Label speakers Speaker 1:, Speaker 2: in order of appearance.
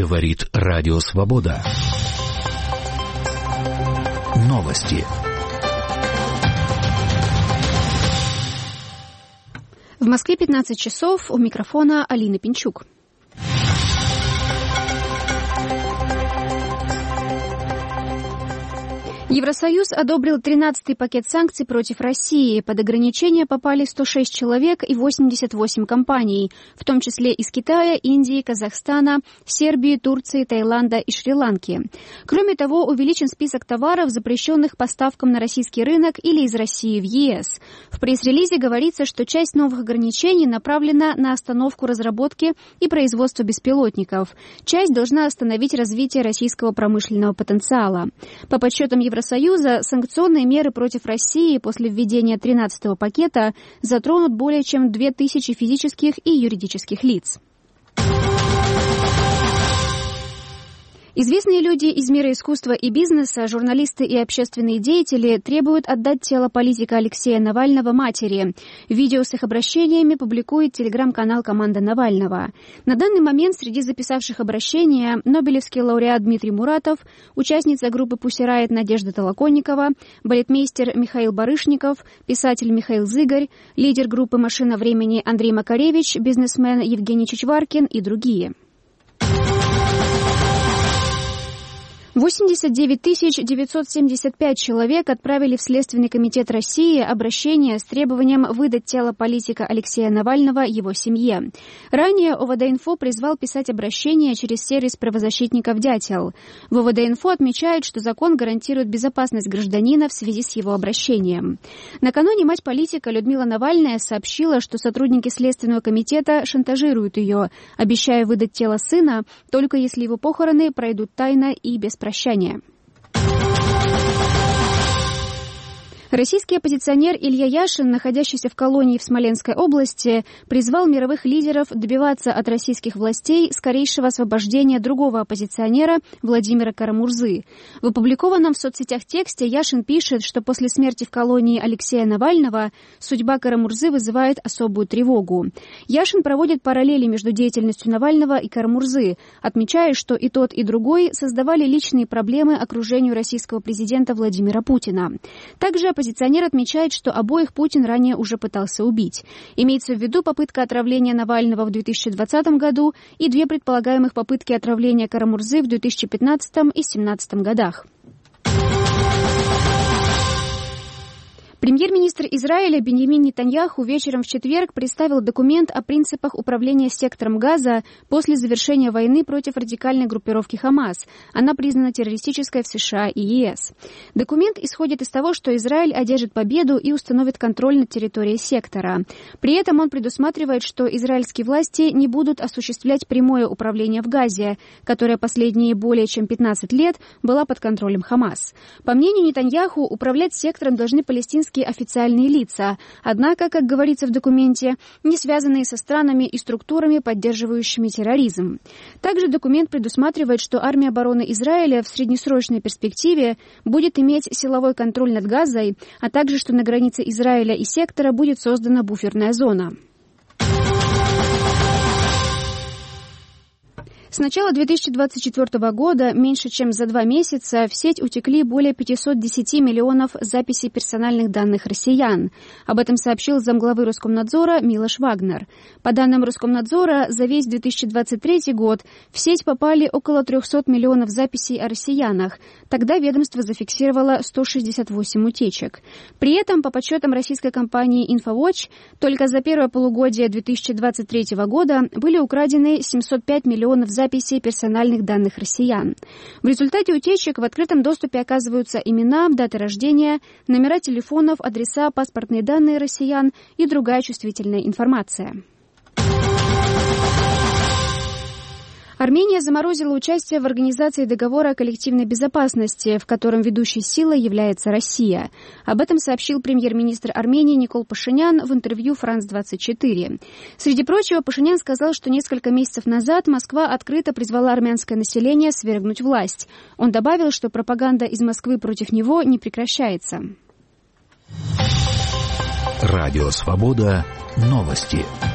Speaker 1: Говорит Радио Свобода. Новости.
Speaker 2: В Москве 15 часов. У микрофона Алина Пинчук. Евросоюз одобрил 13-й пакет санкций против России. Под ограничения попали 106 человек и 88 компаний, в том числе из Китая, Индии, Казахстана, Сербии, Турции, Таиланда и Шри-Ланки. Кроме того, увеличен список товаров, запрещенных поставкам на российский рынок или из России в ЕС. В пресс-релизе говорится, что часть новых ограничений направлена на остановку разработки и производства беспилотников. Часть должна остановить развитие российского промышленного потенциала. По подсчетам Евросоюза, санкционные меры против России после введения 13-го пакета затронут более чем 2000 физических и юридических лиц. Известные люди из мира искусства и бизнеса, журналисты и общественные деятели требуют отдать тело политика Алексея Навального матери. Видео с их обращениями публикует телеграм-канал «Команда Навального». На данный момент среди записавших обращения нобелевский лауреат Дмитрий Муратов, участница группы Pussy Riot Надежда Толоконникова, балетмейстер Михаил Барышников, писатель Михаил Зыгарь, лидер группы «Машина времени» Андрей Макаревич, бизнесмен Евгений Чичваркин и другие. 89 975 человек отправили в Следственный комитет России обращение с требованием выдать тело политика Алексея Навального его семье. Ранее ОВД-Инфо призвал писать обращение через сервис правозащитников «Дятел». В ОВД-Инфо отмечают, что закон гарантирует безопасность гражданина в связи с его обращением. Накануне мать политика Людмила Навальная сообщила, что сотрудники Следственного комитета шантажируют ее, обещая выдать тело сына, только если его похороны пройдут тайно и без прощания. Российский оппозиционер Илья Яшин, находящийся в колонии в Смоленской области, призвал мировых лидеров добиваться от российских властей скорейшего освобождения другого оппозиционера Владимира Карамурзы. В опубликованном в соцсетях тексте Яшин пишет, что после смерти в колонии Алексея Навального судьба Карамурзы вызывает особую тревогу. Яшин проводит параллели между деятельностью Навального и Карамурзы, отмечая, что и тот, и другой создавали личные проблемы окружению российского президента Владимира Путина. Также оппозиционер отмечает, что обоих Путин ранее уже пытался убить. Имеется в виду попытка отравления Навального в 2020 году и 2 предполагаемых попытки отравления Карамурзы в 2015 и 2017 годах. Премьер-министр Израиля Биньямин Нетаньяху вечером в четверг представил документ о принципах управления сектором Газа после завершения войны против радикальной группировки Хамас. Она признана террористической в США и ЕС. Документ исходит из того, что Израиль одержит победу и установит контроль над территорией сектора. При этом он предусматривает, что израильские власти не будут осуществлять прямое управление в Газе, которое последние более чем 15 лет была под контролем Хамас. По мнению Нетаньяху, управлять сектором должны палестинские официальные лица, однако, как говорится в документе, не связанные со странами и структурами, поддерживающими терроризм. Также документ предусматривает, что армия обороны Израиля в среднесрочной перспективе будет иметь силовой контроль над Газой, а также, что на границе Израиля и сектора будет создана буферная зона. С начала 2024 года, меньше чем за 2 месяца, в сеть утекли более 510 миллионов записей персональных данных россиян. Об этом сообщил замглавы Роскомнадзора Милош Вагнер. По данным Роскомнадзора, за весь 2023 год в сеть попали около 300 миллионов записей о россиянах. Тогда ведомство зафиксировало 168 утечек. При этом, по подсчетам российской компании InfoWatch, только за первое полугодие 2023 года были украдены 705 миллионов записей персональных данных россиян. В результате утечек в открытом доступе оказываются имена, даты рождения, номера телефонов, адреса, паспортные данные россиян и другая чувствительная информация. Армения заморозила участие в организации договора о коллективной безопасности, в котором ведущей силой является Россия. Об этом сообщил премьер-министр Армении Никол Пашинян в интервью «Франс-24». Среди прочего, Пашинян сказал, что несколько месяцев назад Москва открыто призвала армянское население свергнуть власть. Он добавил, что пропаганда из Москвы против него не прекращается.
Speaker 1: Радио «Свобода». Новости.